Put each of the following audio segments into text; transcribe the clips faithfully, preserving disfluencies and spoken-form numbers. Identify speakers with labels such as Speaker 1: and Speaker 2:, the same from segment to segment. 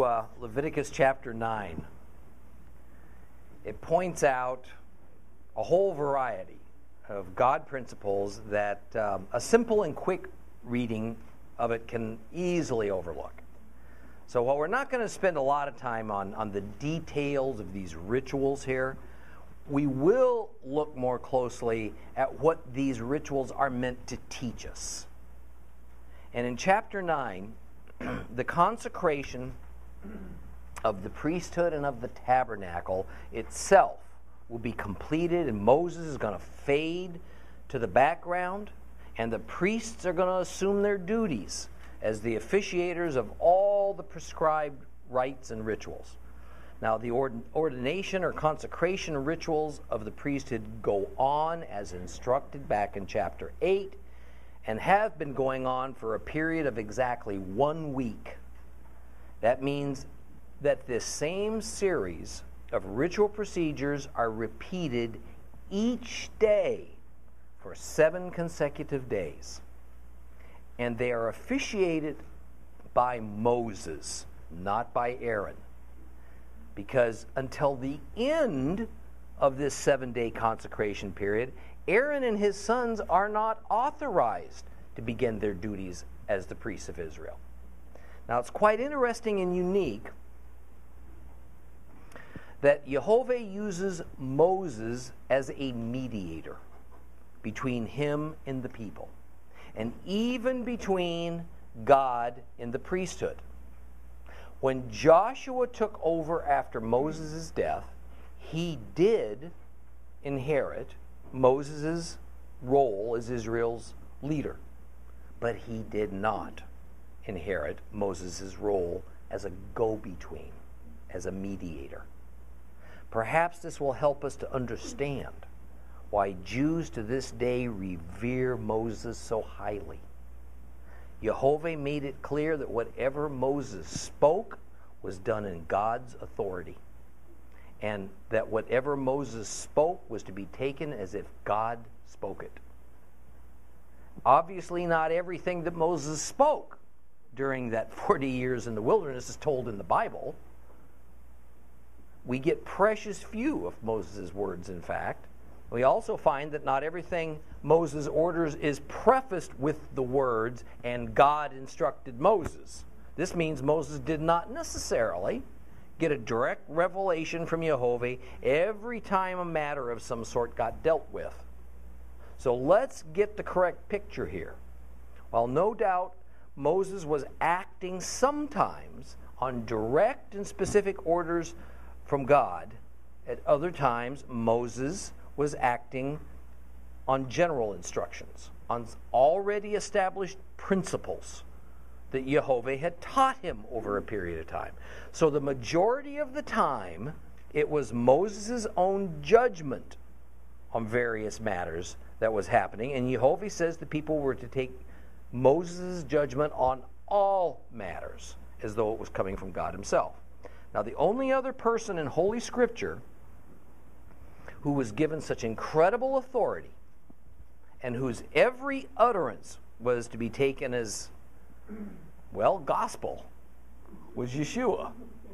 Speaker 1: uh, Leviticus chapter nine. It points out a whole variety of God principles that um, a simple and quick reading of it can easily overlook. So while we're not going to spend a lot of time on, on the details of these rituals here, we will look more closely at what these rituals are meant to teach us. And in chapter nine, the consecration of the priesthood and of the tabernacle itself will be completed, and Moses is going to fade to the background, and the priests are going to assume their duties as the officiators of all the prescribed rites and rituals. Now, the ordination or consecration rituals of the priesthood go on as instructed back in chapter eight and have been going on for a period of exactly one week. That means that this same series of ritual procedures are repeated each day for seven consecutive days. And they are officiated by Moses, not by Aaron. Because until the end of this seven-day consecration period, Aaron and his sons are not authorized to begin their duties as the priests of Israel. Now, it's quite interesting and unique that Jehovah uses Moses as a mediator between him and the people, and even between God and the priesthood. When Joshua took over after Moses' death, he did inherit Moses' role as Israel's leader, but he did not inherit Moses' role as a go-between, as a mediator. Perhaps this will help us to understand why Jews to this day revere Moses so highly. Jehovah made it clear that whatever Moses spoke was done in God's authority, and that whatever Moses spoke was to be taken as if God spoke it. Obviously, not everything that Moses spoke during that forty years in the wilderness is told in the Bible. We get precious few of Moses' words, in fact. We also find that not everything Moses orders is prefaced with the words, "and God instructed Moses." This means Moses did not necessarily get a direct revelation from Jehovah every time a matter of some sort got dealt with. So let's get the correct picture here. While no doubt Moses was acting sometimes on direct and specific orders from God, at other times Moses was acting on general instructions, on already established principles that Jehovah had taught him over a period of time. So the majority of the time, it was Moses' own judgment on various matters that was happening, and Jehovah says the people were to take Moses' judgment on all matters as though it was coming from God himself. Now, the only other person in Holy Scripture who was given such incredible authority and whose every utterance was to be taken as, well, gospel, was Yeshua.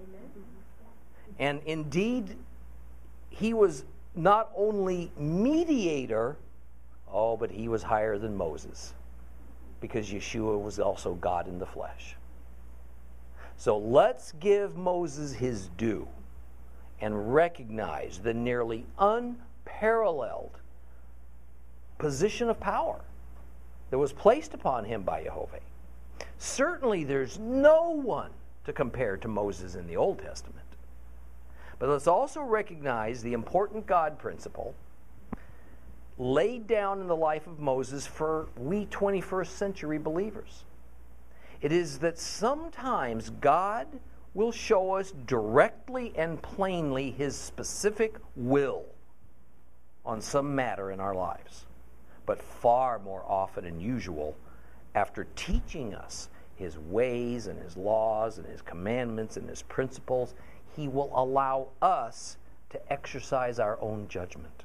Speaker 1: And indeed, he was not only mediator, oh, but he was higher than Moses, because Yeshua was also God in the flesh. So let's give Moses his due and recognize the nearly unparalleled position of power that was placed upon him by Jehovah. Certainly there's no one to compare to Moses in the Old Testament. But let's also recognize the important God principle laid down in the life of Moses for we twenty-first century believers. It is that sometimes God will show us directly and plainly his specific will on some matter in our lives. But far more often than usual, after teaching us his ways and his laws and his commandments and his principles, he will allow us to exercise our own judgment.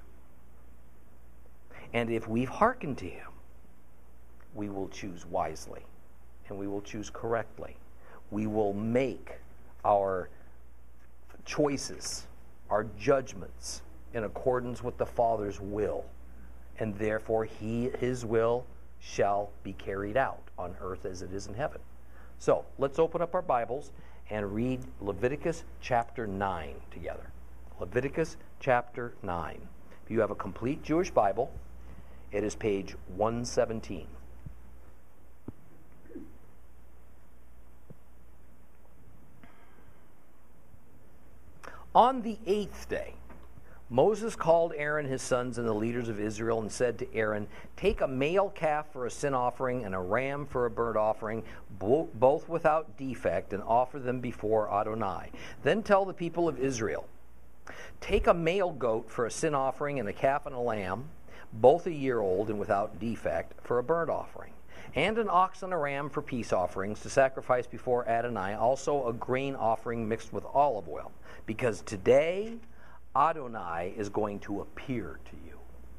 Speaker 1: And if we've hearkened to him, we will choose wisely and we will choose correctly. We will make our choices, our judgments in accordance with the Father's will. And therefore, he, his will shall be carried out on earth as it is in heaven. So, let's open up our Bibles and read Leviticus chapter nine together. Leviticus chapter nine. If you have a complete Jewish Bible, it is page one seventeen. On the eighth day, Moses called Aaron, his sons, and the leaders of Israel and said to Aaron, "Take a male calf for a sin offering and a ram for a burnt offering, bo- both without defect, and offer them before Adonai. Then tell the people of Israel, take a male goat for a sin offering and a calf and a lamb, both a year old and without defect, for a burnt offering, and an ox and a ram for peace offerings to sacrifice before Adonai, also a grain offering mixed with olive oil, because today Adonai is going to appear to you."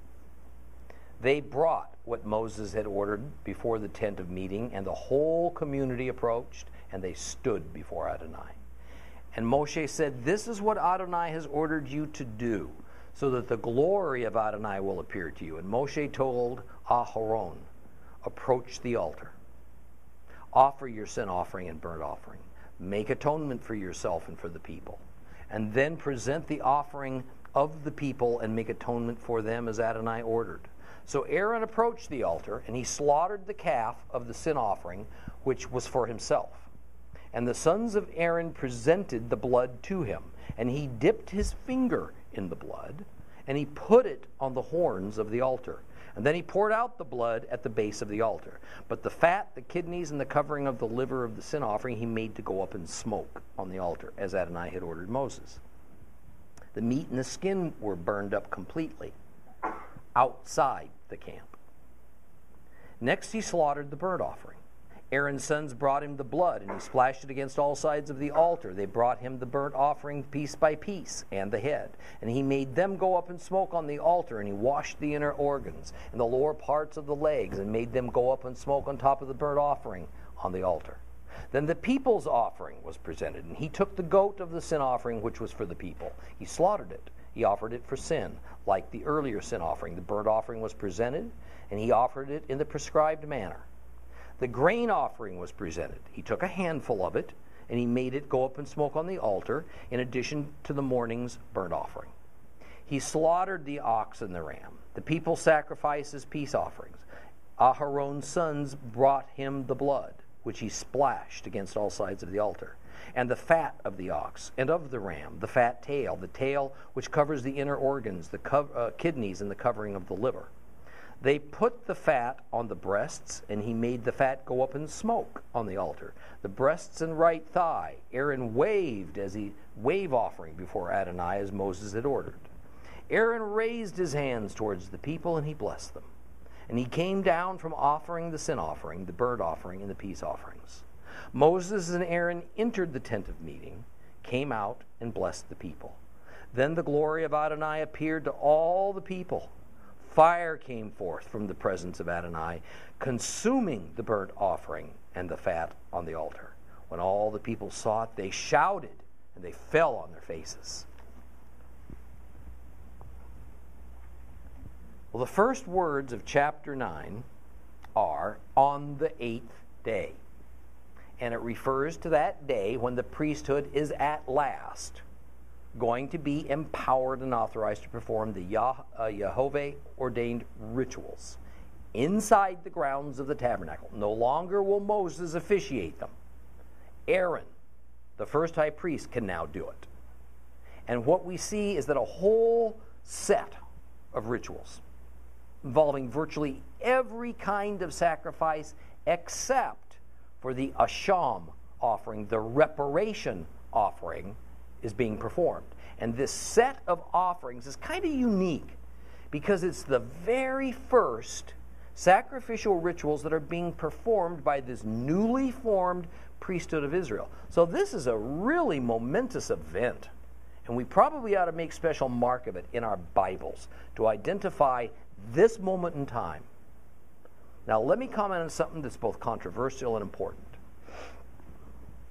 Speaker 1: They brought what Moses had ordered before the tent of meeting, and the whole community approached, and they stood before Adonai. And Moshe said, "This is what Adonai has ordered you to do, so that the glory of Adonai will appear to you." And Moshe told Aharon, "Approach the altar. Offer your sin offering and burnt offering. Make atonement for yourself and for the people. And then present the offering of the people and make atonement for them as Adonai ordered." So Aaron approached the altar, and he slaughtered the calf of the sin offering, which was for himself. And the sons of Aaron presented the blood to him, and he dipped his finger in the blood, and he put it on the horns of the altar. And then he poured out the blood at the base of the altar. But the fat, the kidneys, and the covering of the liver of the sin offering he made to go up in smoke on the altar, as Adonai had ordered Moses. The meat and the skin were burned up completely outside the camp. Next he slaughtered the burnt offering. Aaron's sons brought him the blood, and he splashed it against all sides of the altar. They brought him the burnt offering piece by piece, and the head. And he made them go up in smoke on the altar, and he washed the inner organs and the lower parts of the legs, and made them go up in smoke on top of the burnt offering on the altar. Then the people's offering was presented, and he took the goat of the sin offering, which was for the people. He slaughtered it. He offered it for sin, like the earlier sin offering. The burnt offering was presented, and he offered it in the prescribed manner. The grain offering was presented. He took a handful of it, and he made it go up in smoke on the altar, in addition to the morning's burnt offering. He slaughtered the ox and the ram. The people sacrificed as peace offerings. Aharon's sons brought him the blood, which he splashed against all sides of the altar, and the fat of the ox and of the ram, the fat tail, the tail which covers the inner organs, the co- uh, kidneys, and the covering of the liver. They put the fat on the breasts, and he made the fat go up in smoke on the altar. The breasts and right thigh Aaron waved as he wave offering before Adonai, as Moses had ordered. Aaron raised his hands towards the people, and he blessed them. And he came down from offering the sin offering, the burnt offering, and the peace offerings. Moses and Aaron entered the tent of meeting, came out, and blessed the people. Then the glory of Adonai appeared to all the people. Fire came forth from the presence of Adonai, consuming the burnt offering and the fat on the altar. When all the people saw it, they shouted, and they fell on their faces. Well, the first words of chapter nine are, "on the eighth day." And it refers to that day when the priesthood is at last going to be empowered and authorized to perform the Yah- uh, Jehovah-ordained rituals inside the grounds of the tabernacle. No longer will Moses officiate them. Aaron, the first high priest, can now do it. And what we see is that a whole set of rituals involving virtually every kind of sacrifice except for the asham offering, the reparation offering, is being performed. And this set of offerings is kind of unique because it's the very first sacrificial rituals that are being performed by this newly formed priesthood of Israel. So this is a really momentous event, and we probably ought to make special mark of it in our Bibles to identify this moment in time. Now let me comment on something that's both controversial and important.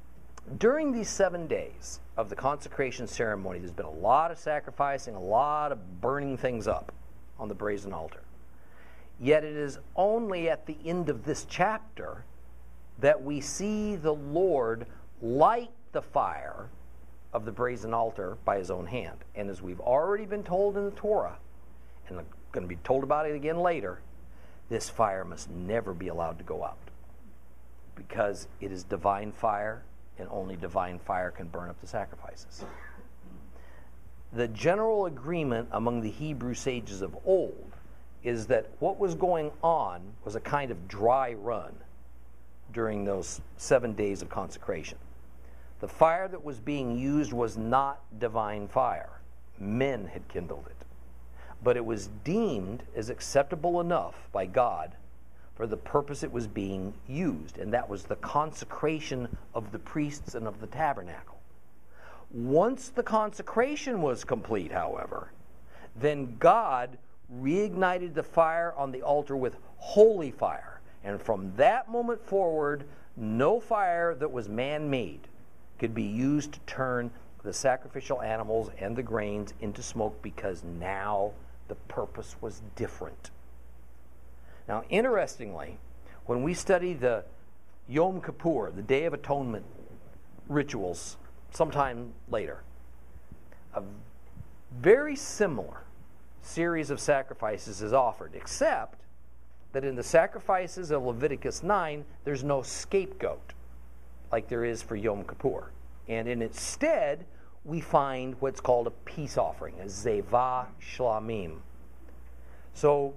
Speaker 1: During these seven days of the consecration ceremony, there's been a lot of sacrificing, a lot of burning things up on the brazen altar. Yet it is only at the end of this chapter that we see the Lord light the fire of the brazen altar by his own hand. And as we've already been told in the Torah, and I'm going to be told about it again later, this fire must never be allowed to go out, because it is divine fire, and only divine fire can burn up the sacrifices. The general agreement among the Hebrew sages of old is that what was going on was a kind of dry run during those seven days of consecration. The fire that was being used was not divine fire. Men had kindled it. But it was deemed as acceptable enough by God for the purpose it was being used, and that was the consecration of the priests and of the tabernacle. Once the consecration was complete, however, then God reignited the fire on the altar with holy fire, and from that moment forward, no fire that was man-made could be used to turn the sacrificial animals and the grains into smoke, because now the purpose was different. Now, interestingly, when we study the Yom Kippur, the Day of Atonement rituals, sometime later, a very similar series of sacrifices is offered, except that in the sacrifices of Leviticus nine, there's no scapegoat like there is for Yom Kippur. And in its stead, we find what's called a peace offering, a Zevah Shlamim. So,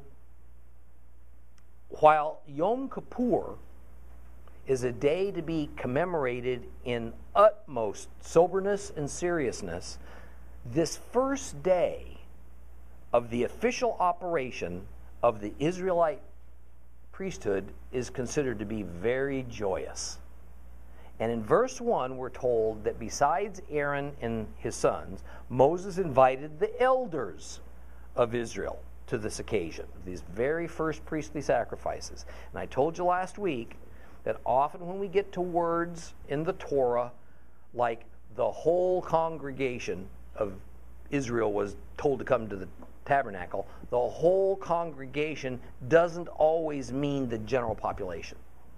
Speaker 1: while Yom Kippur is a day to be commemorated in utmost soberness and seriousness, this first day of the official operation of the Israelite priesthood is considered to be very joyous. And in verse one, we're told that besides Aaron and his sons, Moses invited the elders of Israel to this occasion, these very first priestly sacrifices. And I told you last week that often when we get to words in the Torah, like the whole congregation of Israel was told to come to the tabernacle, the whole congregation doesn't always mean the general population.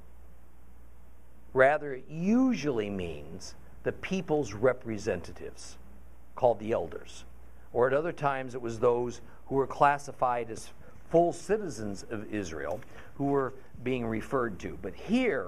Speaker 1: Rather, it usually means the people's representatives, called the elders. Or at other times it was those who were classified as full citizens of Israel who were being referred to. But here,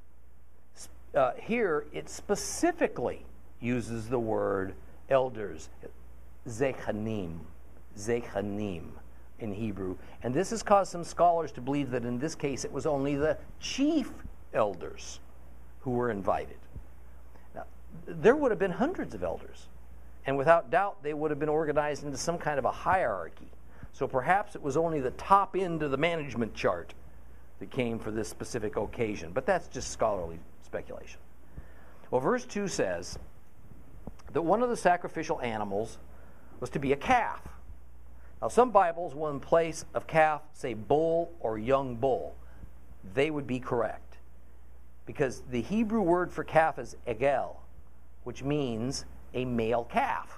Speaker 1: uh, here it specifically uses the word elders, zechanim, zechanim in Hebrew. And this has caused some scholars to believe that in this case it was only the chief elders who were invited. Now, there would have been hundreds of elders, and without doubt they would have been organized into some kind of a hierarchy. So perhaps it was only the top end of the management chart that came for this specific occasion, but that's just scholarly speculation. Well, verse two says that one of the sacrificial animals was to be a calf. Now, some Bibles will in place of calf say bull or young bull. They would be correct, because the Hebrew word for calf is egel, which means a male calf.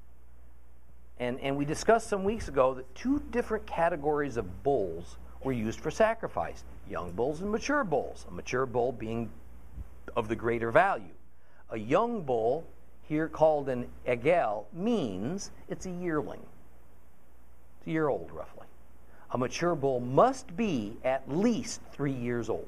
Speaker 1: And, and we discussed some weeks ago that two different categories of bulls were used for sacrifice, young bulls and mature bulls, a mature bull being of the greater value. A young bull, here called an egel, means it's a yearling. It's a year old, roughly. A mature bull must be at least three years old.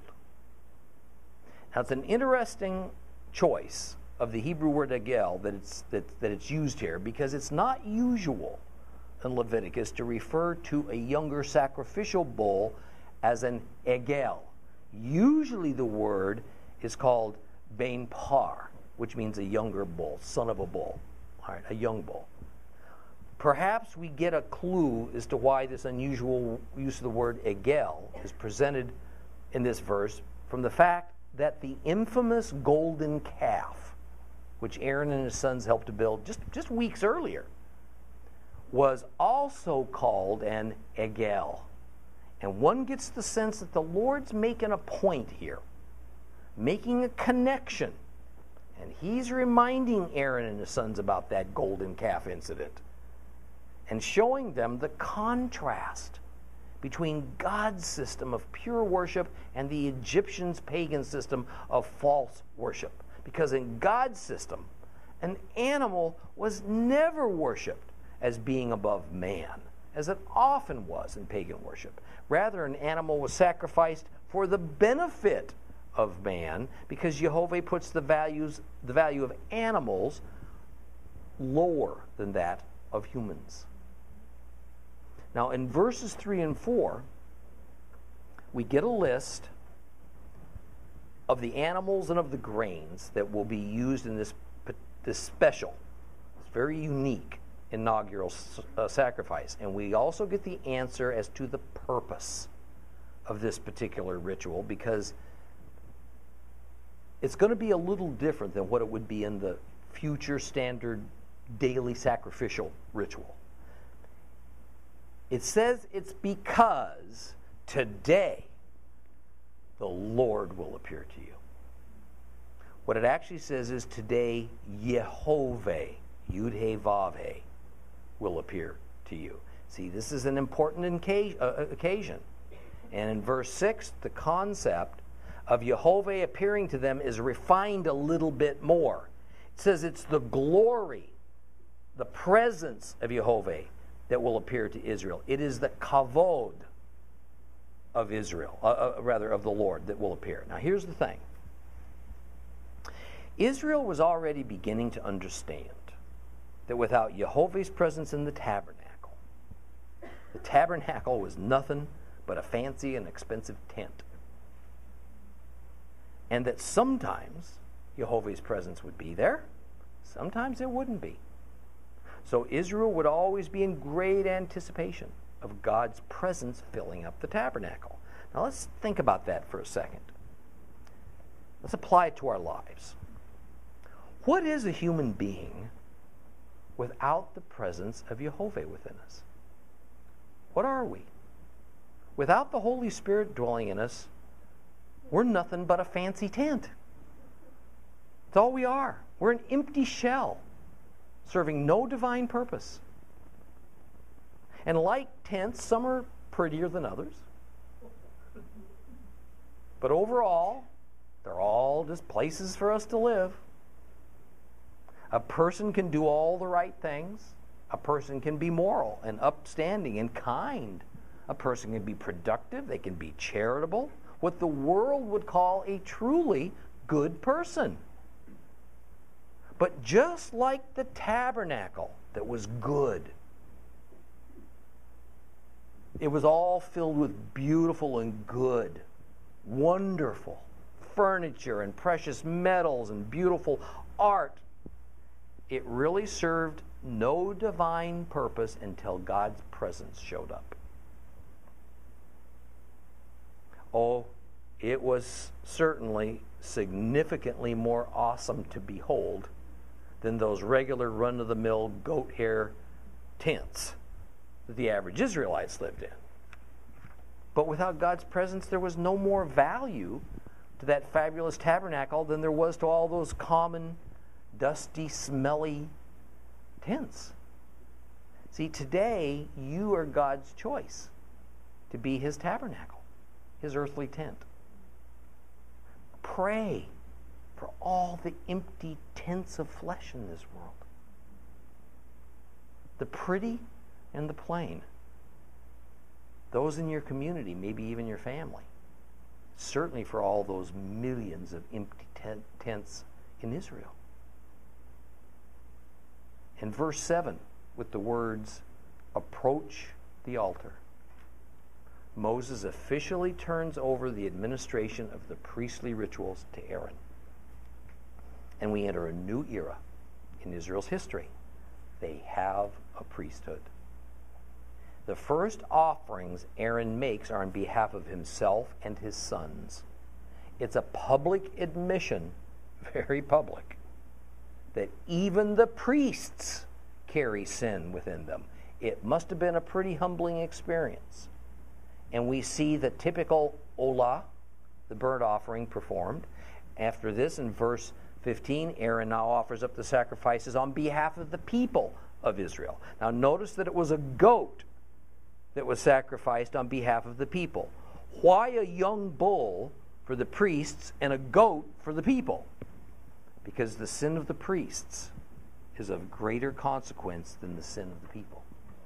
Speaker 1: Now, it's an interesting choice of the Hebrew word egel that it's, that, that it's used here, because it's not usual in Leviticus to refer to a younger sacrificial bull as an egel. Usually the word is called ben par, which means a younger bull, son of a bull, all right, a young bull. Perhaps we get a clue as to why this unusual use of the word egel is presented in this verse from the fact that the infamous golden calf, which Aaron and his sons helped to build just, just weeks earlier, was also called an egel. And one gets the sense that the Lord's making a point here, making a connection, And he's reminding Aaron and his sons about that golden calf incident and showing them the contrast between God's system of pure worship and the Egyptians' pagan system of false worship. Because in God's system, an animal was never worshipped as being above man, as it often was in pagan worship. Rather, an animal was sacrificed for the benefit of man, because Jehovah puts the values, the value of animals lower than that of humans. Now, in verses three and four, we get a list of the animals and of the grains that will be used in this, this special, it's very unique inaugural uh, sacrifice. And we also get the answer as to the purpose of this particular ritual, because it's going to be a little different than what it would be in the future standard daily sacrificial ritual. It says it's because today the Lord will appear to you. What it actually says is today Yehovah, Yud-He Vav-He, will appear to you. See, this is an important occasion. And in verse six, the concept of Yehovah appearing to them is refined a little bit more. It says it's the glory, the presence of Yehovah that will appear to Israel. It is the kavod of Israel, uh, uh, rather of the Lord, that will appear. Now here's the thing. Israel was already beginning to understand that without Yehovah's presence in the tabernacle, the tabernacle was nothing but a fancy and expensive tent. And that sometimes Yehovah's presence would be there, sometimes it wouldn't be. So Israel would always be in great anticipation of God's presence filling up the tabernacle. Now let's think about that for a second. Let's apply it to our lives. What is a human being without the presence of Yehovah within us? What are we? Without the Holy Spirit dwelling in us, we're nothing but a fancy tent. That's all we are. We're an empty shell, serving no divine purpose. And like tents, some are prettier than others. But overall, they're all just places for us to live. A person can do all the right things. A person can be moral and upstanding and kind. A person can be productive. They can be charitable. What the world would call a truly good person. But just like the tabernacle that was good, it was all filled with beautiful and good, wonderful furniture and precious metals and beautiful art. It really served no divine purpose until God's presence showed up. Oh, it was certainly significantly more awesome to behold than those regular run-of-the-mill goat hair tents that the average Israelites lived in. But without God's presence, there was no more value to that fabulous tabernacle than there was to all those common, dusty, smelly tents. See, today, you are God's choice to be His tabernacle, His earthly tent. Pray for all the empty tents of flesh in this world. The pretty and the plain. Those in your community, maybe even your family. Certainly for all those millions of empty tent, tents in Israel. In verse seven, with the words, approach the altar, Moses officially turns over the administration of the priestly rituals to Aaron. And we enter a new era in Israel's history. They have a priesthood. The first offerings Aaron makes are on behalf of himself and his sons. It's a public admission, very public, that even the priests carry sin within them. It must have been a pretty humbling experience. And we see the typical olah, the burnt offering performed. After this, in verse fifteen, Aaron now offers up the sacrifices on behalf of the people of Israel. Now notice that it was a goat that was sacrificed on behalf of the people. Why a young bull for the priests and a goat for the people? Because the sin of the priests is of greater consequence than the sin of the people.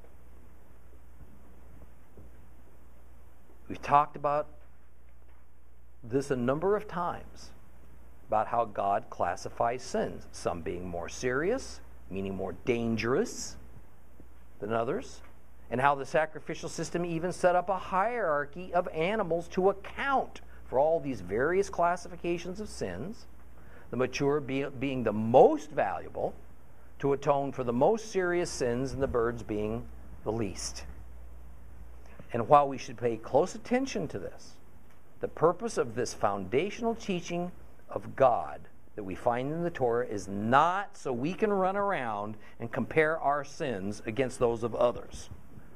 Speaker 1: We've talked about this a number of times, about how God classifies sins, some being more serious, meaning more dangerous than others, and how the sacrificial system even set up a hierarchy of animals to account for all these various classifications of sins, the mature be, being the most valuable to atone for the most serious sins, and the birds being the least. And while we should pay close attention to this, the purpose of this foundational teaching of God that we find in the Torah is not so we can run around and compare our sins against those of others.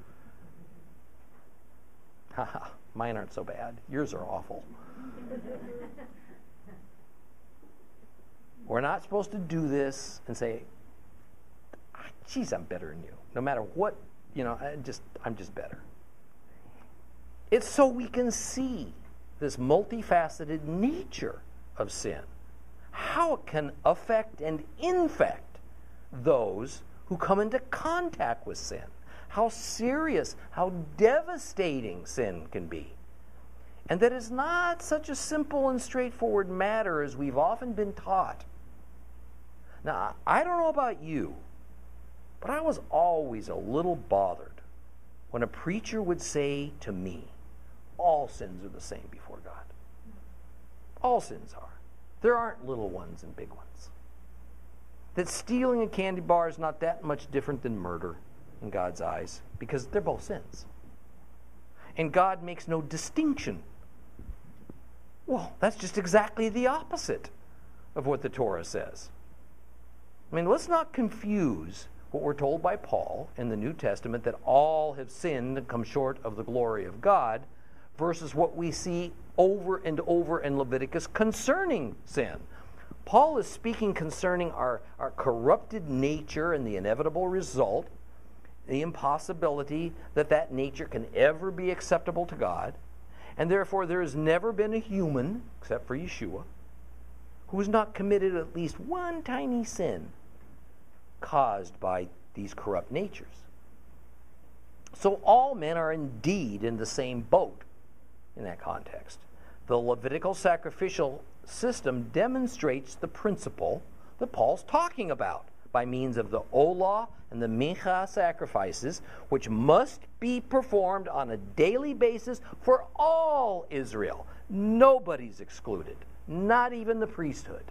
Speaker 1: Haha, mine aren't so bad. Yours are awful. We're not supposed to do this and say, geez, I'm better than you. No matter what, you know, I just, I'm just better. It's so we can see this multifaceted nature of sin, how it can affect and infect those who come into contact with sin, how serious, how devastating sin can be, and that is not such a simple and straightforward matter as we've often been taught. Now, I don't know about you, but I was always a little bothered when a preacher would say to me, all sins are the same before God. All sins are. There aren't little ones and big ones. That stealing a candy bar is not that much different than murder in God's eyes, because they're both sins. And God makes no distinction. Well, that's just exactly the opposite of what the Torah says. I mean, let's not confuse what we're told by Paul in the New Testament, that all have sinned and come short of the glory of God, versus what we see over and over in Leviticus concerning sin. Paul is speaking concerning our, our corrupted nature and the inevitable result, the impossibility that that nature can ever be acceptable to God, and therefore there has never been a human, except for Yeshua, who has not committed at least one tiny sin caused by these corrupt natures. So all men are indeed in the same boat in that context. The Levitical sacrificial system demonstrates the principle that Paul's talking about by means of the Olah and the Mincha sacrifices, which must be performed on a daily basis for all Israel. Nobody's excluded, not even the priesthood.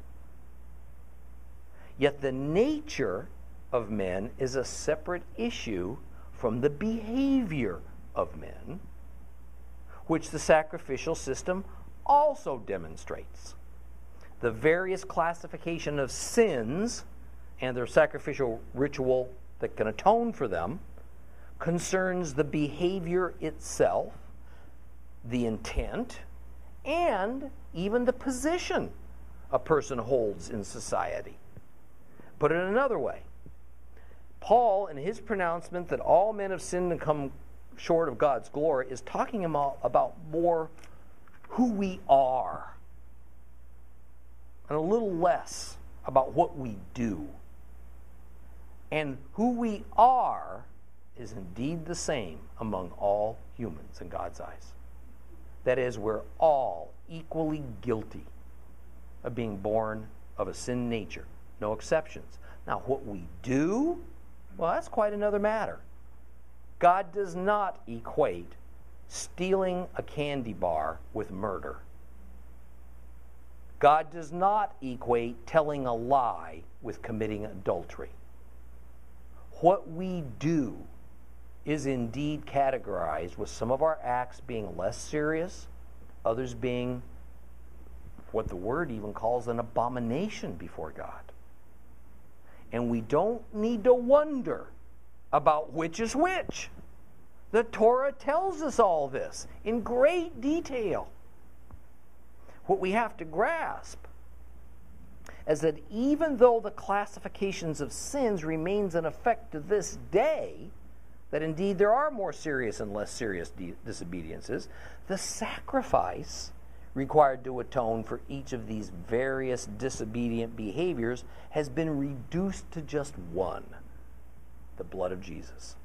Speaker 1: Yet the nature of men is a separate issue from the behavior of men, which the sacrificial system also demonstrates. The various classification of sins and their sacrificial ritual that can atone for them concerns the behavior itself, the intent, and even the position a person holds in society. Put it another way, Paul, in his pronouncement that all men have sinned and come short of God's glory, is talking about more who we are and a little less about what we do. And who we are is indeed the same among all humans in God's eyes. That is, we're all equally guilty of being born of a sin nature. No exceptions. Now, what we do, well, that's quite another matter. God does not equate stealing a candy bar with murder. God does not equate telling a lie with committing adultery. What we do is indeed categorized with some of our acts being less serious, others being what the Word even calls an abomination before God. And we don't need to wonder about which is which. The Torah tells us all this in great detail. What we have to grasp as that even though the classifications of sins remains in effect to this day, that indeed there are more serious and less serious disobediences, the sacrifice required to atone for each of these various disobedient behaviors has been reduced to just one: the blood of Jesus.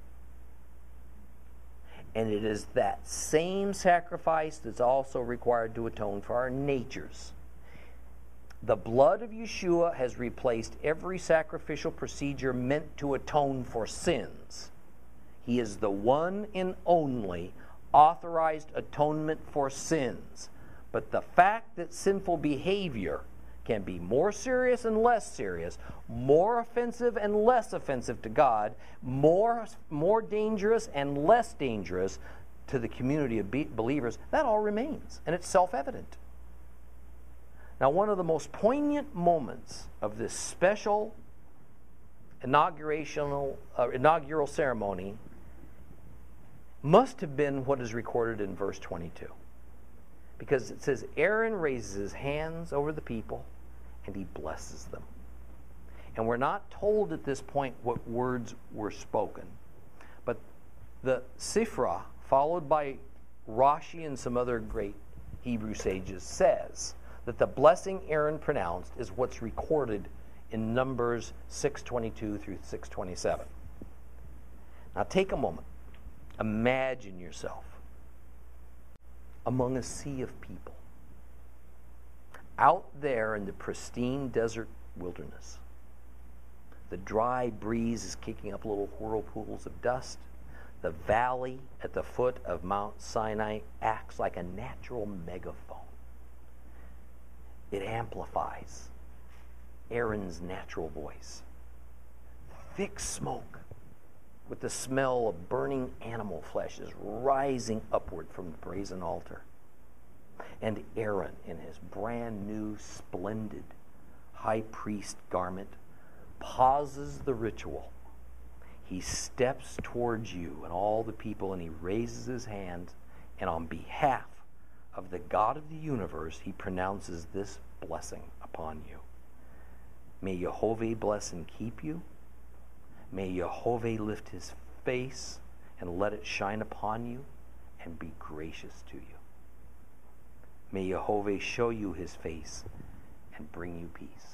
Speaker 1: And it is that same sacrifice that's also required to atone for our natures. The blood of Yeshua has replaced every sacrificial procedure meant to atone for sins. He is the one and only authorized atonement for sins. But the fact that sinful behavior can be more serious and less serious, more offensive and less offensive to God, more, more dangerous and less dangerous to the community of be- believers, that all remains, and it's self-evident. Now, one of the most poignant moments of this special inaugurational, uh, inaugural ceremony must have been what is recorded in verse twenty-two. Because it says, Aaron raises his hands over the people and he blesses them. And we're not told at this point what words were spoken. But the Sifra, followed by Rashi and some other great Hebrew sages, says that the blessing Aaron pronounced is what's recorded in Numbers six twenty-two through six twenty-seven. Now take a moment. Imagine yourself among a sea of people, out there in the pristine desert wilderness. The dry breeze is kicking up little whirlpools of dust. The valley at the foot of Mount Sinai acts like a natural megaphone. It amplifies Aaron's natural voice. Thick smoke with the smell of burning animal flesh is rising upward from the brazen altar. And Aaron, in his brand new, splendid high priest garment, pauses the ritual. He steps towards you and all the people, and he raises his hand, and on behalf of the God of the universe, he pronounces this blessing upon you. May Yehovah bless and keep you. May Yehovah lift his face and let it shine upon you and be gracious to you. May Yehovah show you his face and bring you peace.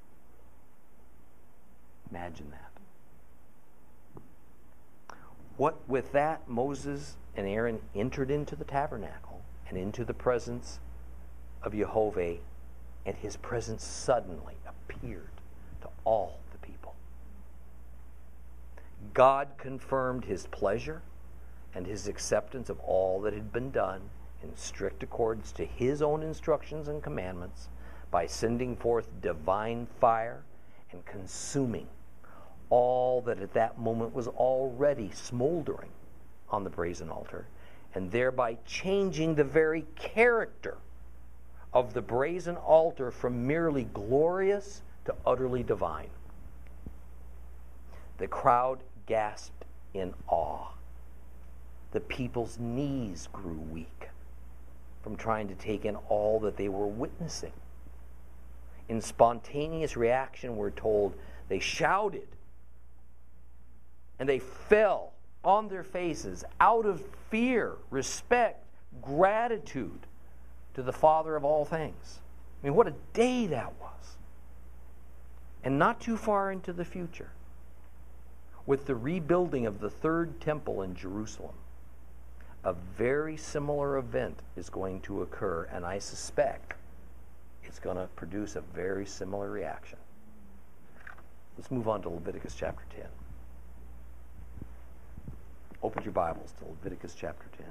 Speaker 1: Imagine that. What with that, Moses and Aaron entered into the tabernacle and into the presence of Yehovah, and his presence suddenly appeared to all the people. God confirmed his pleasure and his acceptance of all that had been done in strict accordance to his own instructions and commandments by sending forth divine fire and consuming all that at that moment was already smoldering on the brazen altar, and thereby changing the very character of the brazen altar from merely glorious to utterly divine. The crowd gasped in awe. The people's knees grew weak from trying to take in all that they were witnessing. In spontaneous reaction, we're told they shouted and they fell on their faces out of fear, respect, gratitude to the Father of all things. I mean, what a day that was. And not too far into the future, with the rebuilding of the third temple in Jerusalem, a very similar event is going to occur, and I suspect it's going to produce a very similar reaction. Let's move on to Leviticus chapter ten. Open your Bibles to Leviticus chapter ten.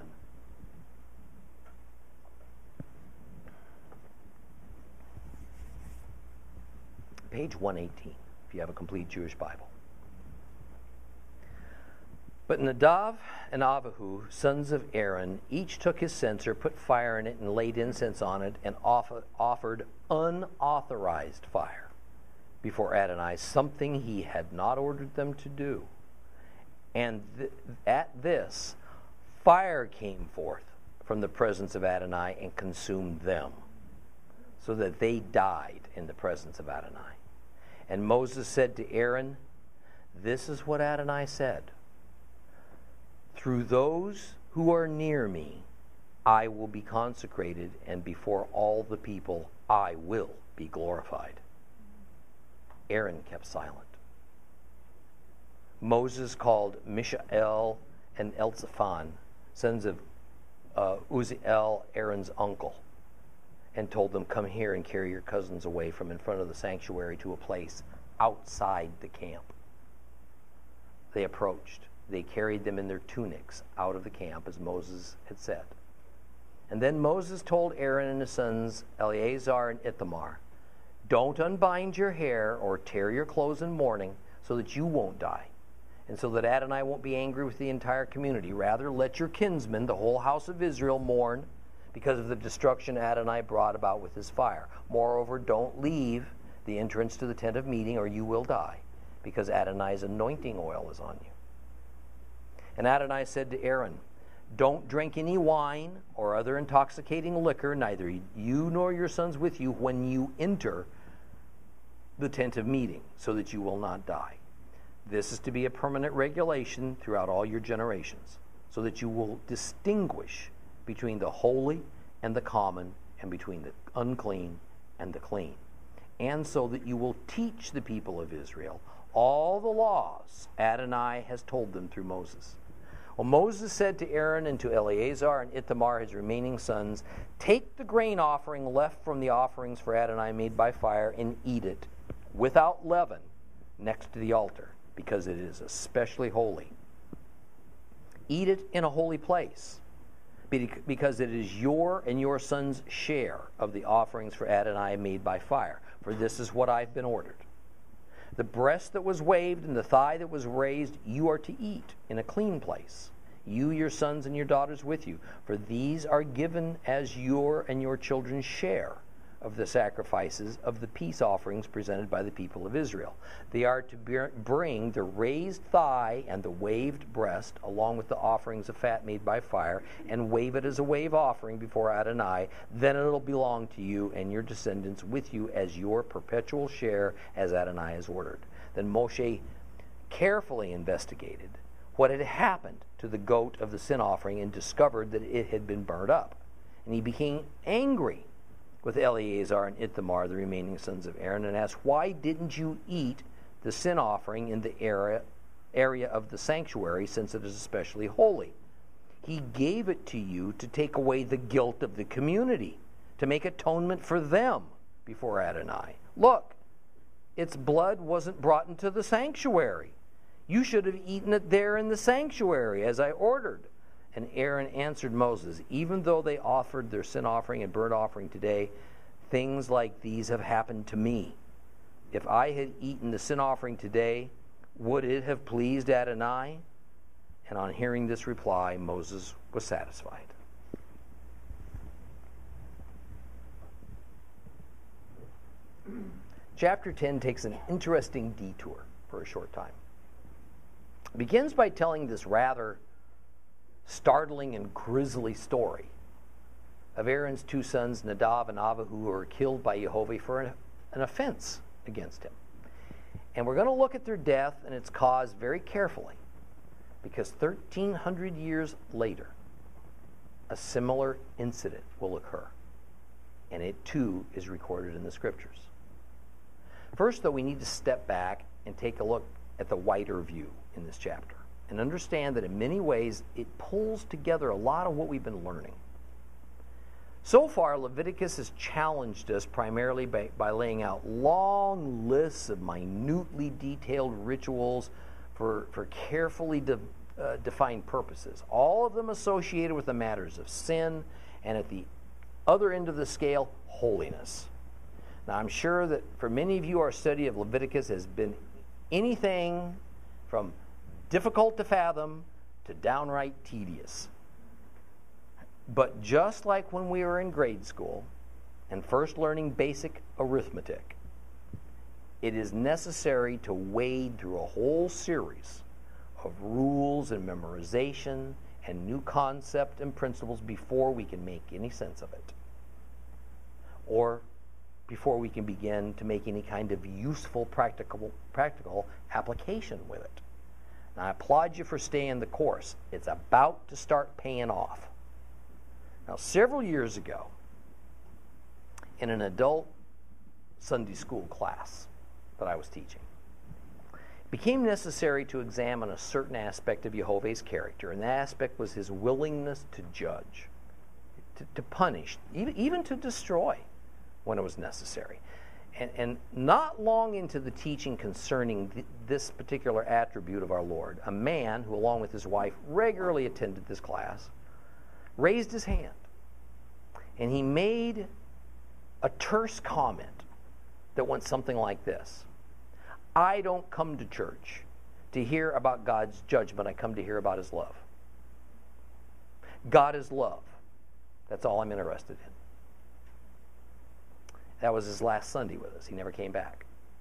Speaker 1: Page one eighteen, if you have a complete Jewish Bible. But Nadav and Abihu, sons of Aaron, each took his censer, put fire in it, and laid incense on it, and offer, offered unauthorized fire before Adonai, something he had not ordered them to do. And th- at this, fire came forth from the presence of Adonai and consumed them. so that they died in the presence of Adonai. And Moses said to Aaron, "This is what Adonai said. Through those who are near me, I will be consecrated, and before all the people, I will be glorified." Aaron kept silent. Moses called Mishael and Elzaphan, sons of uh, Uzziel, Aaron's uncle, and told them, "Come here and carry your cousins away from in front of the sanctuary to a place outside the camp." They approached. They carried them in their tunics out of the camp, as Moses had said. And then Moses told Aaron and his sons, Eleazar and Ithamar, "Don't unbind your hair or tear your clothes in mourning, so that you won't die, and so that Adonai won't be angry with the entire community. Rather, let your kinsmen, the whole house of Israel, mourn because of the destruction Adonai brought about with his fire. Moreover, don't leave the entrance to the tent of meeting, or you will die, because Adonai's anointing oil is on you." And Adonai said to Aaron, "Don't drink any wine or other intoxicating liquor, neither you nor your sons with you, when you enter the tent of meeting, so that you will not die. This is to be a permanent regulation throughout all your generations, so that you will distinguish between the holy and the common, and between the unclean and the clean, and so that you will teach the people of Israel all the laws Adonai has told them through Moses." Well, Moses said to Aaron and to Eleazar and Ithamar, his remaining sons, "Take the grain offering left from the offerings for Adonai made by fire and eat it without leaven next to the altar, because it is especially holy. Eat it in a holy place, because it is your and your sons' share of the offerings for Adonai made by fire, for this is what I've been ordered. The breast that was waved and the thigh that was raised you are to eat in a clean place, you, your sons, and your daughters with you, for these are given as your and your children's share of the sacrifices of the peace offerings presented by the people of Israel. They are to bring the raised thigh and the waved breast, along with the offerings of fat made by fire, and wave it as a wave offering before Adonai. Then it'll belong to you and your descendants with you as your perpetual share, as Adonai has ordered." Then Moshe carefully investigated what had happened to the goat of the sin offering and discovered that it had been burned up. And he became angry with Eleazar and Ithamar, the remaining sons of Aaron, and asked, "Why didn't you eat the sin offering in the area, area of the sanctuary, since it is especially holy? He gave it to you to take away the guilt of the community, to make atonement for them before Adonai. Look, its blood wasn't brought into the sanctuary. You should have eaten it there in the sanctuary, as I ordered." And Aaron answered Moses, "Even though they offered their sin offering and burnt offering today, things like these have happened to me. If I had eaten the sin offering today, would it have pleased Adonai?" And on hearing this reply, Moses was satisfied. Chapter ten takes an interesting detour for a short time. It begins by telling this rather startling and grisly story of Aaron's two sons, Nadab and Abihu, who were killed by Jehovah for an, an offense against him. And we're going to look at their death and its cause very carefully, because thirteen hundred years later, a similar incident will occur, and it too is recorded in the scriptures. First, though, we need to step back and take a look at the wider view in this chapter, and understand that in many ways it pulls together a lot of what we've been learning. So far, Leviticus has challenged us primarily by, by laying out long lists of minutely detailed rituals for, for carefully de, uh, defined purposes, all of them associated with the matters of sin, and at the other end of the scale, holiness. Now, I'm sure that for many of you, our study of Leviticus has been anything from difficult to fathom to downright tedious. But just like when we were in grade school and first learning basic arithmetic, it is necessary to wade through a whole series of rules and memorization and new concepts and principles before we can make any sense of it. Or before we can begin to make any kind of useful practical practical application with it. And I applaud you for staying the course. It's about to start paying off. Now, several years ago, in an adult Sunday school class that I was teaching, it became necessary to examine a certain aspect of Jehovah's character, and that aspect was his willingness to judge, to, to punish, even, even to destroy when it was necessary. And, and not long into the teaching concerning th- this particular attribute of our Lord, a man who, along with his wife, regularly attended this class, raised his hand, and he made a terse comment that went something like this: I don't come to church to hear about God's judgment. I come to hear about his love. God is love. That's all I'm interested in. That was his last Sunday with us. He never came back.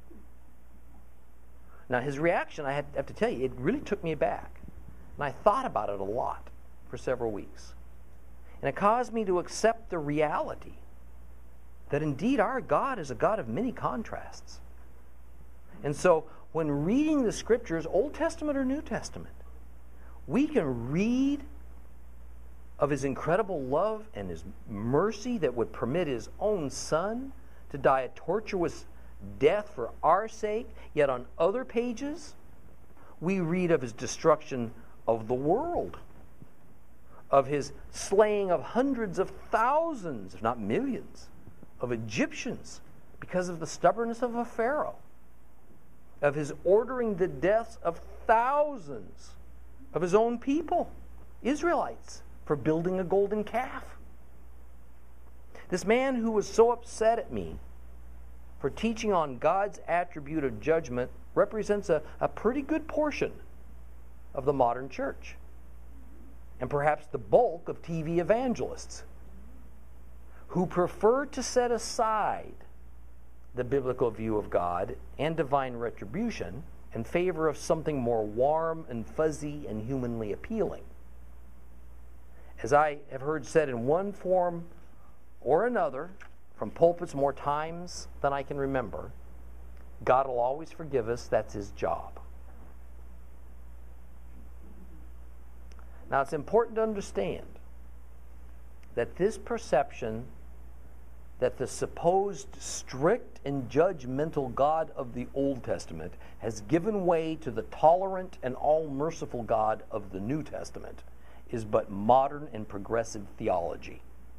Speaker 1: Now, his reaction, I have to tell you, it really took me aback. And I thought about it a lot for several weeks. And it caused me to accept the reality that indeed our God is a God of many contrasts. And so, when reading the Scriptures, Old Testament or New Testament, we can read of his incredible love and his mercy that would permit his own Son to die a tortuous death for our sake. Yet on other pages, we read of his destruction of the world, of his slaying of hundreds of thousands, if not millions, of Egyptians because of the stubbornness of a Pharaoh, of his ordering the deaths of thousands of his own people, Israelites, for building a golden calf. This man who was so upset at me for teaching on God's attribute of judgment represents a, a pretty good portion of the modern church, and perhaps the bulk of T V evangelists who prefer to set aside the biblical view of God and divine retribution in favor of something more warm and fuzzy and humanly appealing. As I have heard said in one form or another from pulpits more times than I can remember, God will always forgive us. That's his job. Now, it's important to understand that this perception that the supposed strict and judgmental God of the Old Testament has given way to the tolerant and all-merciful God of the New Testament is but modern and progressive theology.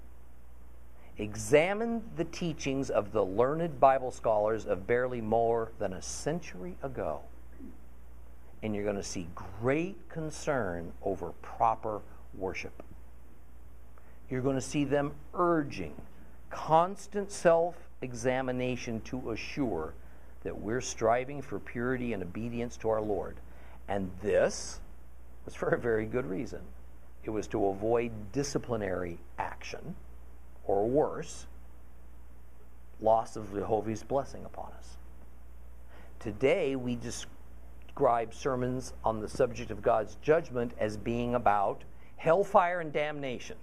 Speaker 1: Examine the teachings of the learned Bible scholars of barely more than a century ago, and you're going to see great concern over proper worship. You're going to see them urging constant self-examination to assure that we're striving for purity and obedience to our Lord. And this was for a very good reason. It was to avoid disciplinary action, or worse, loss of Jehovah's blessing upon us. Today, we describe sermons on the subject of God's judgment as being about hellfire and damnation.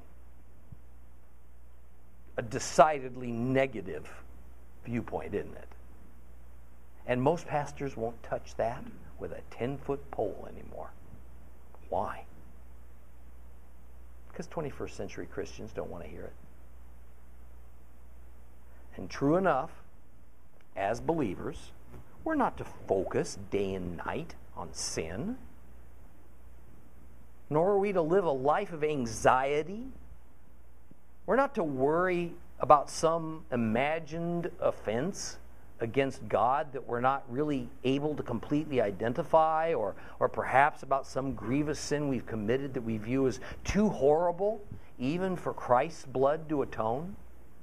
Speaker 1: A decidedly negative viewpoint, isn't it? And most pastors won't touch that with a ten-foot pole anymore. Why? Because twenty-first century Christians don't want to hear it. And true enough, as believers, we're not to focus day and night on sin, nor are we to live a life of anxiety. We're not to worry about some imagined offense against God that we're not really able to completely identify, or, or perhaps about some grievous sin we've committed that we view as too horrible even for Christ's blood to atone.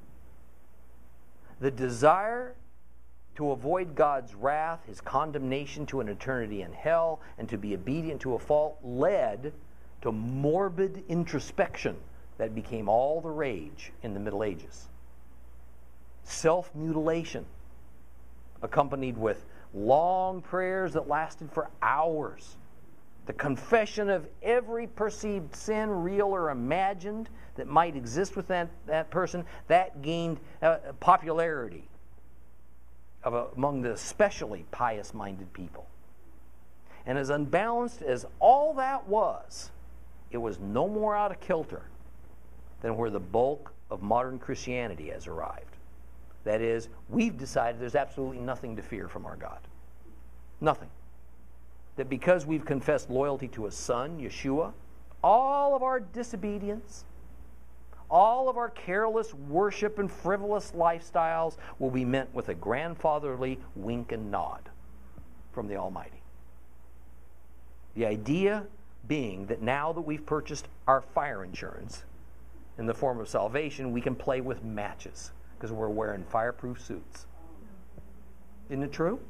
Speaker 1: The desire to avoid God's wrath, his condemnation to an eternity in hell, and to be obedient to a fault led to morbid introspection that became all the rage in the Middle Ages. Self-mutilation, accompanied with long prayers that lasted for hours. The confession of every perceived sin, real or imagined, that might exist with that, that person, that gained uh, popularity of a, among the especially pious-minded people. And as unbalanced as all that was, it was no more out of kilter than where the bulk of modern Christianity has arrived. That is, we've decided there's absolutely nothing to fear from our God. Nothing. That because we've confessed loyalty to a Son, Yeshua, all of our disobedience, all of our careless worship and frivolous lifestyles will be met with a grandfatherly wink and nod from the Almighty. The idea being that now that we've purchased our fire insurance in the form of salvation, we can play with matches because we're wearing fireproof suits. Isn't it true?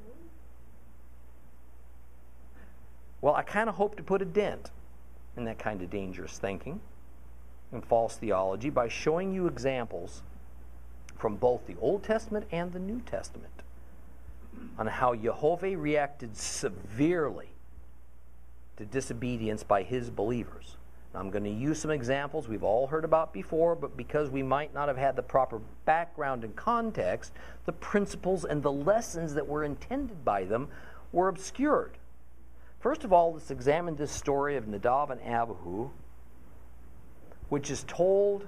Speaker 1: Well, I kind of hope to put a dent in that kind of dangerous thinking and false theology by showing you examples from both the Old Testament and the New Testament on how Jehovah reacted severely to disobedience by his believers. Now, I'm going to use some examples we've all heard about before, but because we might not have had the proper background and context, the principles and the lessons that were intended by them were obscured. First of all, let's examine this story of Nadav and Abihu, which is told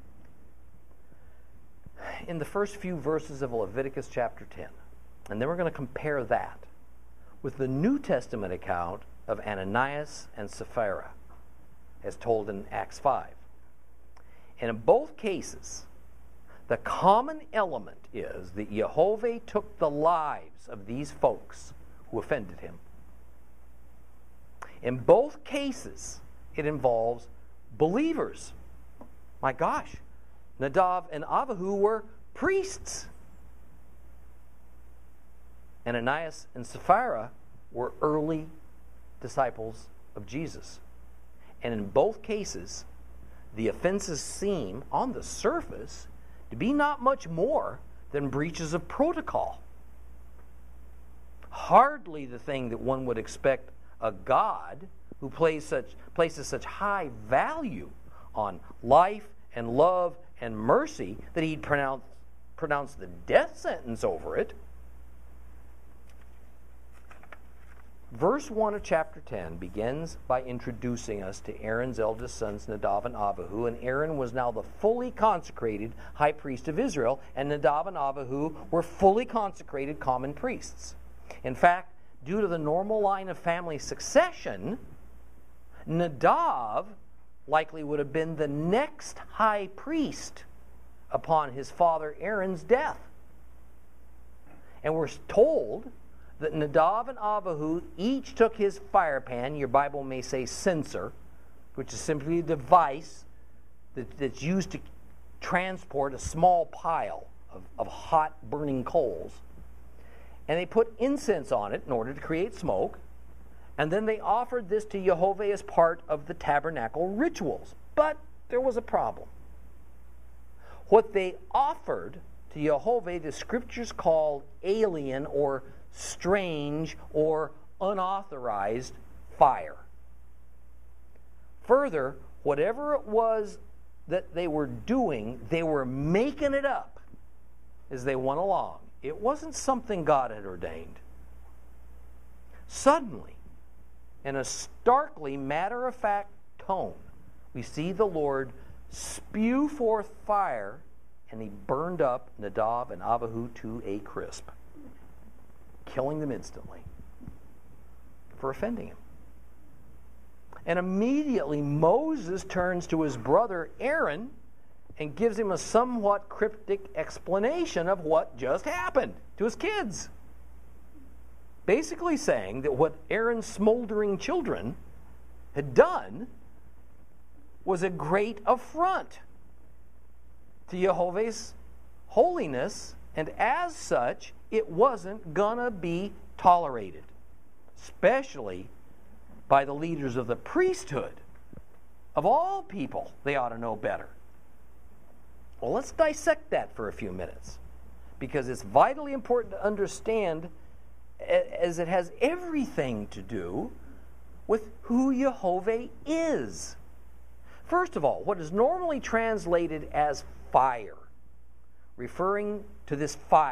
Speaker 1: in the first few verses of Leviticus chapter ten. And then we're going to compare that with the New Testament account of Ananias and Sapphira, as told in Acts five. And in both cases, the common element is that Jehovah took the lives of these folks who offended him. In both cases, it involves believers. My gosh, Nadav and Abihu were priests. Ananias and Sapphira were early disciples of Jesus. And in both cases, the offenses seem, on the surface, to be not much more than breaches of protocol. Hardly the thing that one would expect a God who plays such, places such high value on life and love and mercy that he'd pronounce, pronounce the death sentence over it. Verse one of chapter ten begins by introducing us to Aaron's eldest sons, Nadav and Abihu, and Aaron was now the fully consecrated high priest of Israel, and Nadav and Abihu were fully consecrated common priests. In fact, due to the normal line of family succession, Nadav likely would have been the next high priest upon his father Aaron's death. And we're told that Nadav and Abihu each took his fire pan, your Bible may say censer, which is simply a device that, that's used to transport a small pile of, of hot burning coals. And they put incense on it in order to create smoke. And then they offered this to Jehovah as part of the tabernacle rituals. But there was a problem. What they offered to Jehovah, the scriptures call alien or strange or unauthorized fire. Further, whatever it was that they were doing, they were making it up as they went along. It wasn't something God had ordained. Suddenly, in a starkly matter-of-fact tone, we see the Lord spew forth fire, and he burned up Nadav and Abihu to a crisp, killing them instantly for offending him. And immediately Moses turns to his brother Aaron and gives him a somewhat cryptic explanation of what just happened to his kids. Basically saying that what Aaron's smoldering children had done was a great affront to Jehovah's holiness, and as such, it wasn't gonna be tolerated, especially by the leaders of the priesthood. Of all people, they ought to know better. Well, let's dissect that for a few minutes, because it's vitally important to understand, as it has everything to do with who Jehovah is. First of all, what is normally translated as fire, referring to this fire,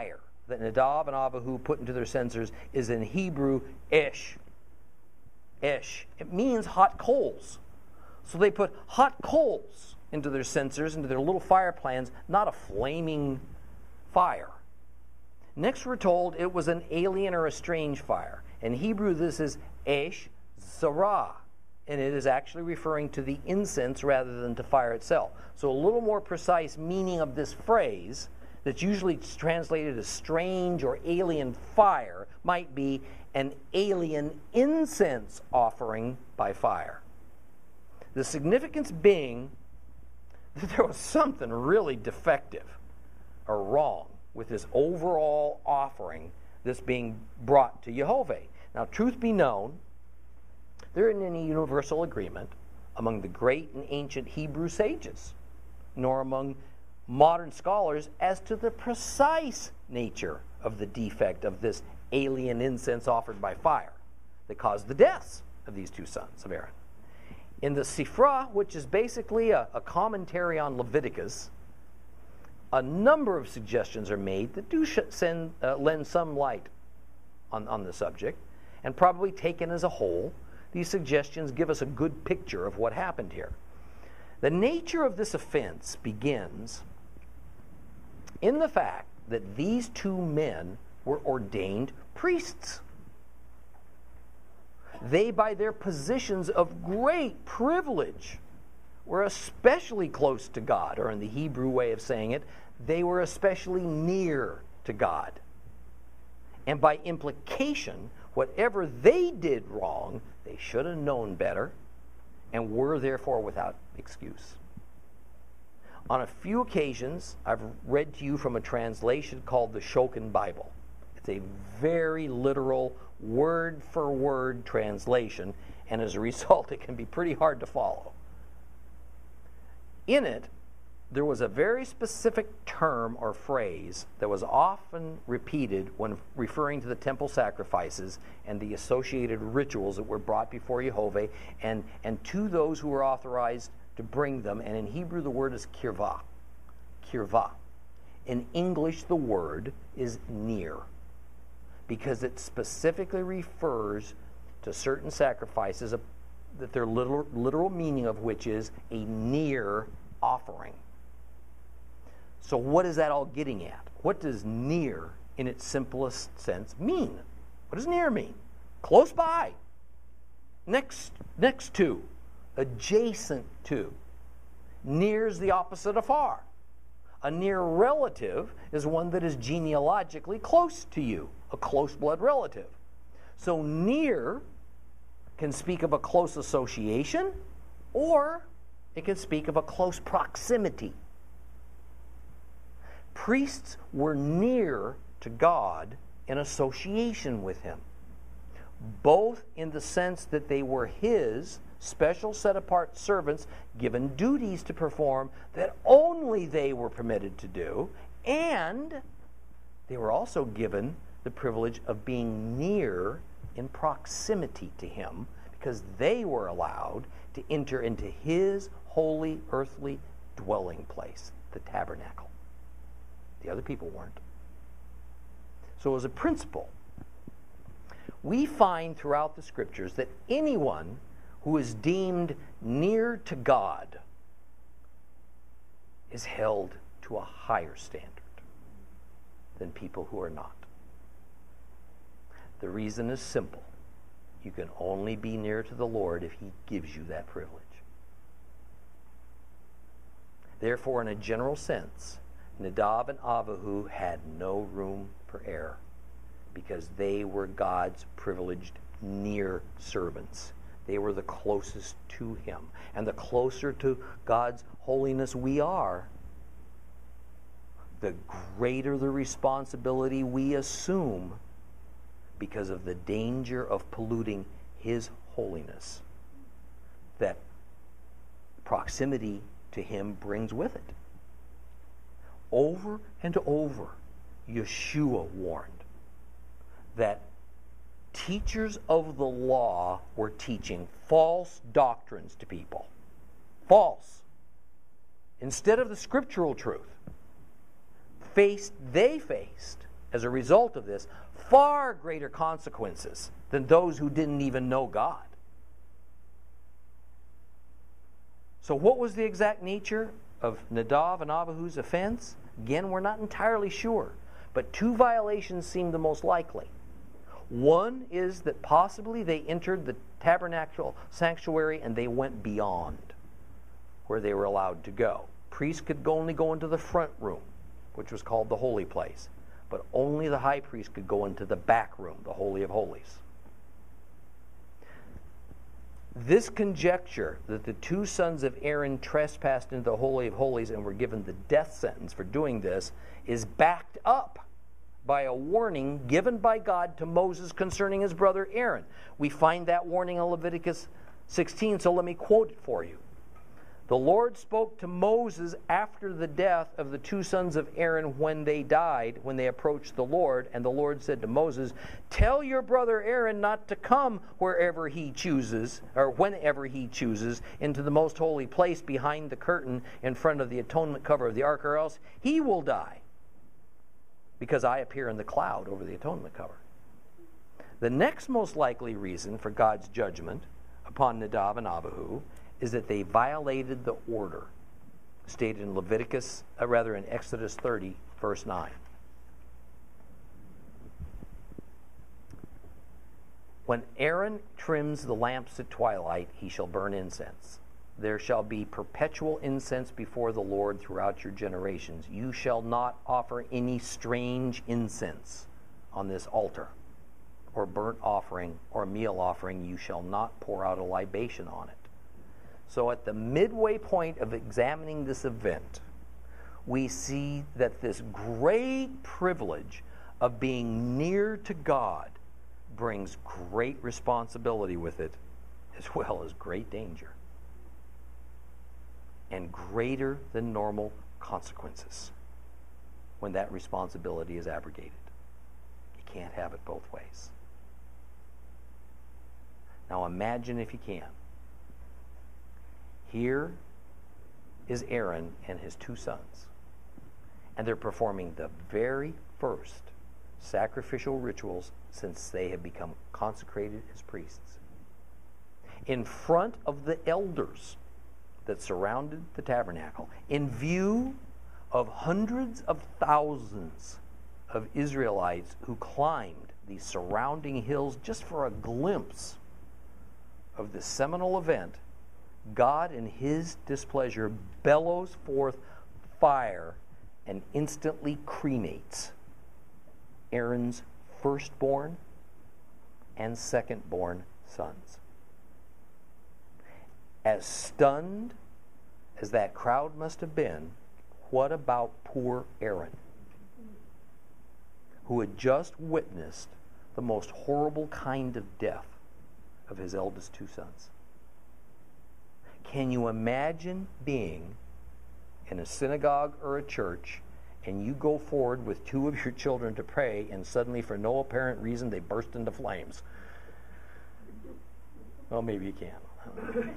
Speaker 1: that Nadab and Abihu put into their censers is in Hebrew, ish. Ish. It means hot coals. So they put hot coals into their censers, into their little fire plans, not a flaming fire. Next we're told it was an alien or a strange fire. In Hebrew this is esh zarah, and it is actually referring to the incense rather than to fire itself. So a little more precise meaning of this phrase that's usually translated as strange or alien fire might be an alien incense offering by fire. The significance being that there was something really defective or wrong with this overall offering that's being brought to Jehovah. Now, truth be known, there isn't any universal agreement among the great and ancient Hebrew sages, nor among modern scholars as to the precise nature of the defect of this alien incense offered by fire that caused the deaths of these two sons of Aaron. In the Sifra, which is basically a, a commentary on Leviticus, a number of suggestions are made that do sh- send, uh, lend some light on, on the subject, and probably taken as a whole, these suggestions give us a good picture of what happened here. The nature of this offense begins in the fact that these two men were ordained priests. They, by their positions of great privilege, were especially close to God, or in the Hebrew way of saying it, they were especially near to God. And by implication, whatever they did wrong, they should have known better and were therefore without excuse. On a few occasions, I've read to you from a translation called the Shokin Bible. It's a very literal, word-for-word translation, and as a result, it can be pretty hard to follow. In it, there was a very specific term or phrase that was often repeated when referring to the temple sacrifices and the associated rituals that were brought before Jehovah and, and to those who were authorized to bring them. And in Hebrew, the word is kirvah. Kirvah. In English, the word is near, because it specifically refers to certain sacrifices of, that their literal, literal meaning of which is a near offering. So what is that all getting at? What does near, in its simplest sense, mean? What does near mean? Close by. Next, next to. Adjacent to. Near is the opposite of far. A near relative is one that is genealogically close to you, a close blood relative. So near can speak of a close association, or it can speak of a close proximity. Priests were near to God in association with Him, both in the sense that they were His special set-apart servants given duties to perform that only they were permitted to do, and they were also given the privilege of being near in proximity to Him, because they were allowed to enter into His holy earthly dwelling place, the tabernacle. The other people weren't. So as a principle, we find throughout the Scriptures that anyone who is deemed near to God is held to a higher standard than people who are not. The reason is simple. You can only be near to the Lord if He gives you that privilege. Therefore, in a general sense, Nadab and Abihu had no room for error, because they were God's privileged near servants. They were the closest to Him. And the closer to God's holiness we are, the greater the responsibility we assume because of the danger of polluting His holiness that proximity to Him brings with it. Over and over, Yeshua warned that teachers of the law were teaching false doctrines to people. False. Instead of the scriptural truth. Faced, they faced as a result of this, far greater consequences than those who didn't even know God. So what was the exact nature of Nadav and Abihu's offense? Again, we're not entirely sure, but two violations seem the most likely. One is that possibly they entered the tabernacle sanctuary and they went beyond where they were allowed to go. Priests could only go into the front room, which was called the holy place, but only the high priest could go into the back room, the Holy of Holies. This conjecture that the two sons of Aaron trespassed into the Holy of Holies and were given the death sentence for doing this is backed up by a warning given by God to Moses concerning his brother Aaron. We find that warning in Leviticus sixteen, so let me quote it for you. The Lord spoke to Moses after the death of the two sons of Aaron when they died, when they approached the Lord, and the Lord said to Moses, "Tell your brother Aaron not to come wherever he chooses, or whenever he chooses, into the most holy place behind the curtain in front of the atonement cover of the ark, or else he will die, because I appear in the cloud over the atonement cover." The next most likely reason for God's judgment upon Nadav and Abihu is that they violated the order stated in Leviticus, uh, rather in Exodus thirty, verse nine. When Aaron trims the lamps at twilight, he shall burn incense. There shall be perpetual incense before the Lord throughout your generations. You shall not offer any strange incense on this altar, or burnt offering, or meal offering. You shall not pour out a libation on it. So at the midway point of examining this event, we see that this great privilege of being near to God brings great responsibility with it, as well as great danger, and greater than normal consequences when that responsibility is abrogated. You can't have it both ways. Now imagine, if you can, here is Aaron and his two sons, and they're performing the very first sacrificial rituals since they have become consecrated as priests, in front of the elders that surrounded the tabernacle, in view of hundreds of thousands of Israelites who climbed these surrounding hills just for a glimpse of this seminal event. God, in his displeasure, bellows forth fire and instantly cremates Aaron's firstborn and secondborn sons. As stunned as that crowd must have been, what about poor Aaron, who had just witnessed the most horrible kind of death of his eldest two sons? Can you imagine being in a synagogue or a church, and you go forward with two of your children to pray, and suddenly, for no apparent reason, they burst into flames? Well, maybe you can.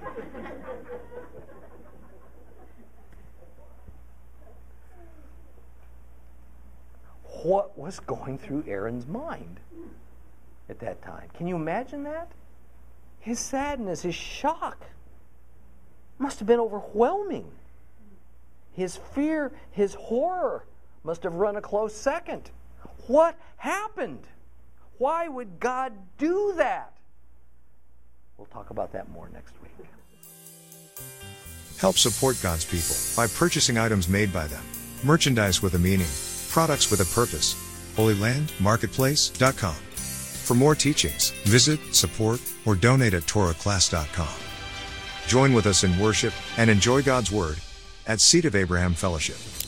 Speaker 1: What was going through Aaron's mind at that time? Can you imagine that? His sadness, his shock must have been overwhelming. His fear, his horror must have run a close second. What happened? Why would God do that? We'll talk about that more next week.
Speaker 2: Help support God's people by purchasing items made by them. Merchandise with a meaning. Products with a purpose. Holy Land Marketplace dot com. For more teachings, visit, support, or donate at Torah Class dot com. Join with us in worship and enjoy God's Word at Seed of Abraham Fellowship.